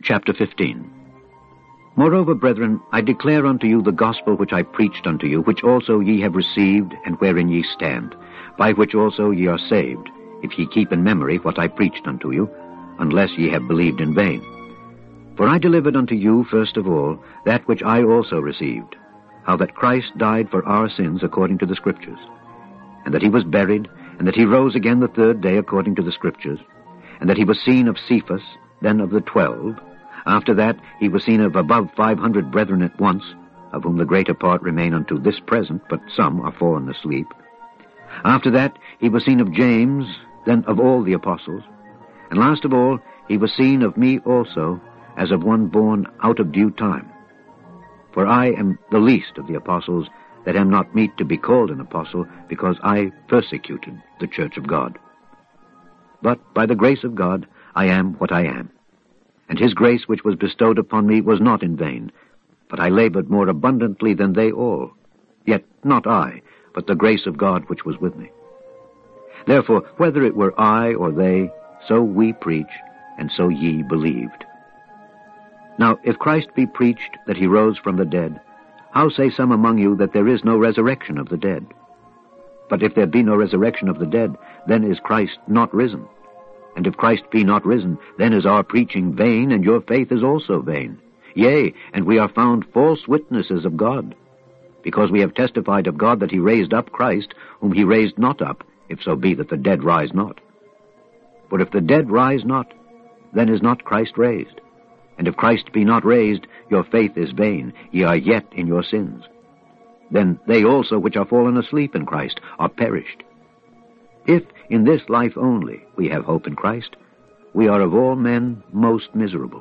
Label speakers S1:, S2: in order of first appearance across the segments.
S1: Chapter 15. Moreover, brethren, I declare unto you the gospel which I preached unto you, which also ye have received, and wherein ye stand, by which also ye are saved, if ye keep in memory what I preached unto you, unless ye have believed in vain. For I delivered unto you, first of all, that which I also received, how that Christ died for our sins according to the Scriptures, and that he was buried, and that he rose again the third day according to the Scriptures, and that he was seen of Cephas, then of the 12. After that he was seen of above 500 brethren at once, of whom the greater part remain unto this present, but some are fallen asleep. After that he was seen of James, then of all the apostles. And last of all he was seen of me also, as of one born out of due time. For I am the least of the apostles, that am not meet to be called an apostle, because I persecuted the church of God. But by the grace of God I am what I am. And his grace which was bestowed upon me was not in vain, but I labored more abundantly than they all. Yet not I, but the grace of God which was with me. Therefore, whether it were I or they, so we preach, and so ye believed. Now, if Christ be preached that he rose from the dead, how say some among you that there is no resurrection of the dead? But if there be no resurrection of the dead, then is Christ not risen. And if Christ be not risen, then is our preaching vain, and your faith is also vain. Yea, and we are found false witnesses of God, because we have testified of God that he raised up Christ, whom he raised not up, if so be that the dead rise not. For if the dead rise not, then is not Christ raised. And if Christ be not raised, your faith is vain, ye are yet in your sins. Then they also which are fallen asleep in Christ are perished. If in this life only we have hope in Christ, we are of all men most miserable.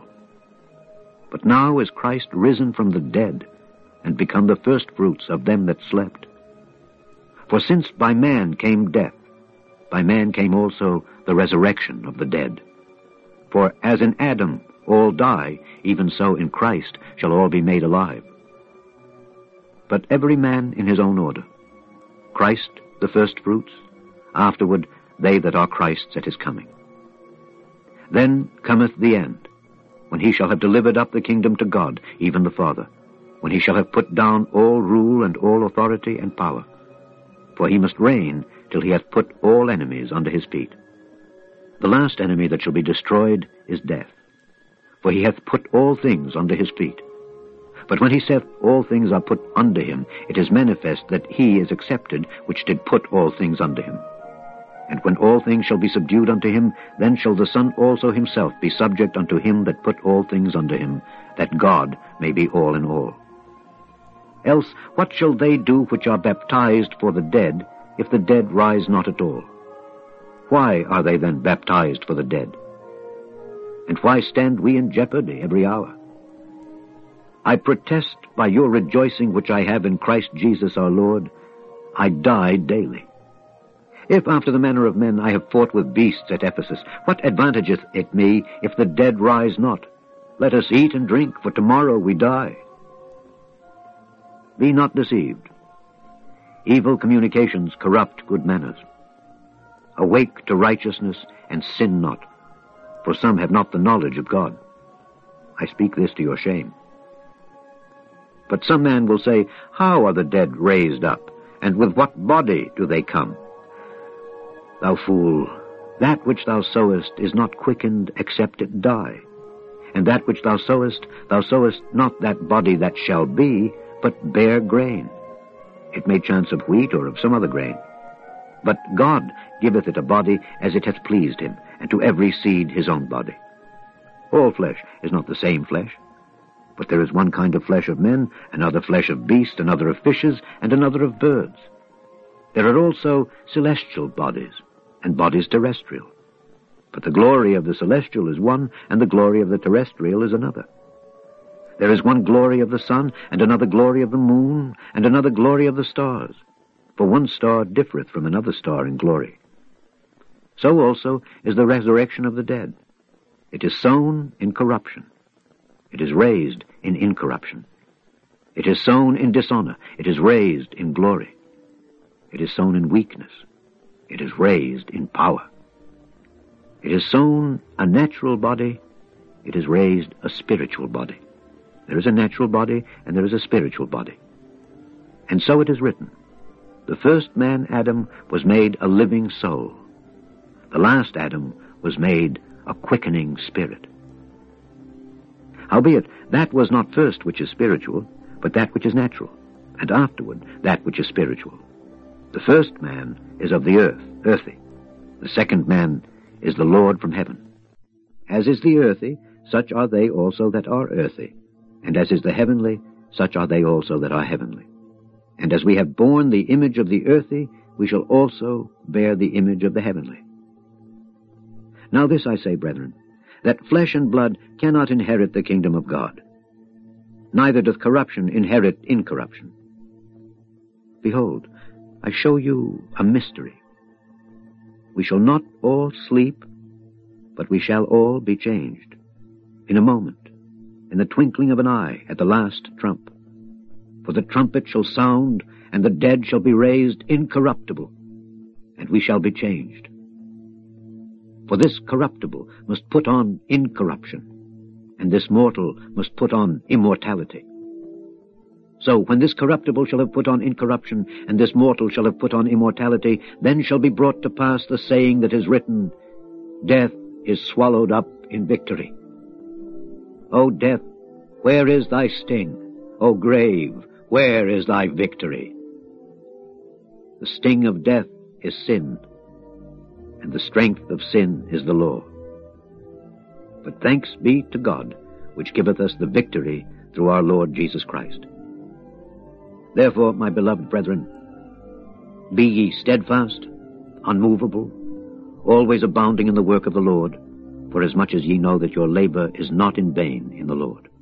S1: But now is Christ risen from the dead, and become the firstfruits of them that slept. For since by man came death, by man came also the resurrection of the dead. For as in Adam all die, even so in Christ shall all be made alive. But every man in his own order. Christ the firstfruits, afterward they that are Christ's at his coming. Then cometh the end, when he shall have delivered up the kingdom to God, even the Father, when he shall have put down all rule and all authority and power. For he must reign till he hath put all enemies under his feet. The last enemy that shall be destroyed is death. For he hath put all things under his feet. But when he saith all things are put under him, it is manifest that he is accepted which did put all things under him. And when all things shall be subdued unto him, then shall the Son also himself be subject unto him that put all things under him, that God may be all in all. Else what shall they do which are baptized for the dead, if the dead rise not at all? Why are they then baptized for the dead? And why stand we in jeopardy every hour? I protest by your rejoicing which I have in Christ Jesus our Lord, I die daily. If after the manner of men I have fought with beasts at Ephesus, what advantageth it me if the dead rise not? Let us eat and drink, for tomorrow we die. Be not deceived. Evil communications corrupt good manners. Awake to righteousness, and sin not, for some have not the knowledge of God. I speak this to your shame. But some man will say, how are the dead raised up, and with what body do they come? Thou fool, that which thou sowest is not quickened except it die. And that which thou sowest not that body that shall be, but bare grain. It may chance of wheat or of some other grain. But God giveth it a body as it hath pleased him, and to every seed his own body. All flesh is not the same flesh, but there is one kind of flesh of men, another flesh of beasts, another of fishes, and another of birds. There are also celestial bodies, and bodies terrestrial. But the glory of the celestial is one, and the glory of the terrestrial is another. There is one glory of the sun, and another glory of the moon, and another glory of the stars. For one star differeth from another star in glory. So also is the resurrection of the dead. It is sown in corruption. It is raised in incorruption. It is sown in dishonor. It is raised in glory. It is sown in weakness. It is raised in power. It is sown a natural body. it has raised a spiritual body. There is a natural body, and there is a spiritual body. And so it is written, the first man, Adam, was made a living soul. The last Adam was made a quickening spirit. Howbeit, that was not first which is spiritual, but that which is natural, and afterward that which is spiritual. The first man is of the earth, earthy. The second man is the Lord from heaven. As is the earthy, such are they also that are earthy. And as is the heavenly, such are they also that are heavenly. And as we have borne the image of the earthy, we shall also bear the image of the heavenly. Now this I say, brethren, that flesh and blood cannot inherit the kingdom of God. Neither doth corruption inherit incorruption. Behold, I show you a mystery. We shall not all sleep, but we shall all be changed. In a moment, in the twinkling of an eye, at the last trump. For the trumpet shall sound, and the dead shall be raised incorruptible, and we shall be changed. For this corruptible must put on incorruption, and this mortal must put on immortality. So when this corruptible shall have put on incorruption, and this mortal shall have put on immortality, then shall be brought to pass the saying that is written, Death is swallowed up in victory. O death, where is thy sting? O grave, where is thy victory? The sting of death is sin, and the strength of sin is the law. But thanks be to God, which giveth us the victory through our Lord Jesus Christ. Therefore, my beloved brethren, be ye steadfast, unmovable, always abounding in the work of the Lord, for as much as ye know that your labor is not in vain in the Lord.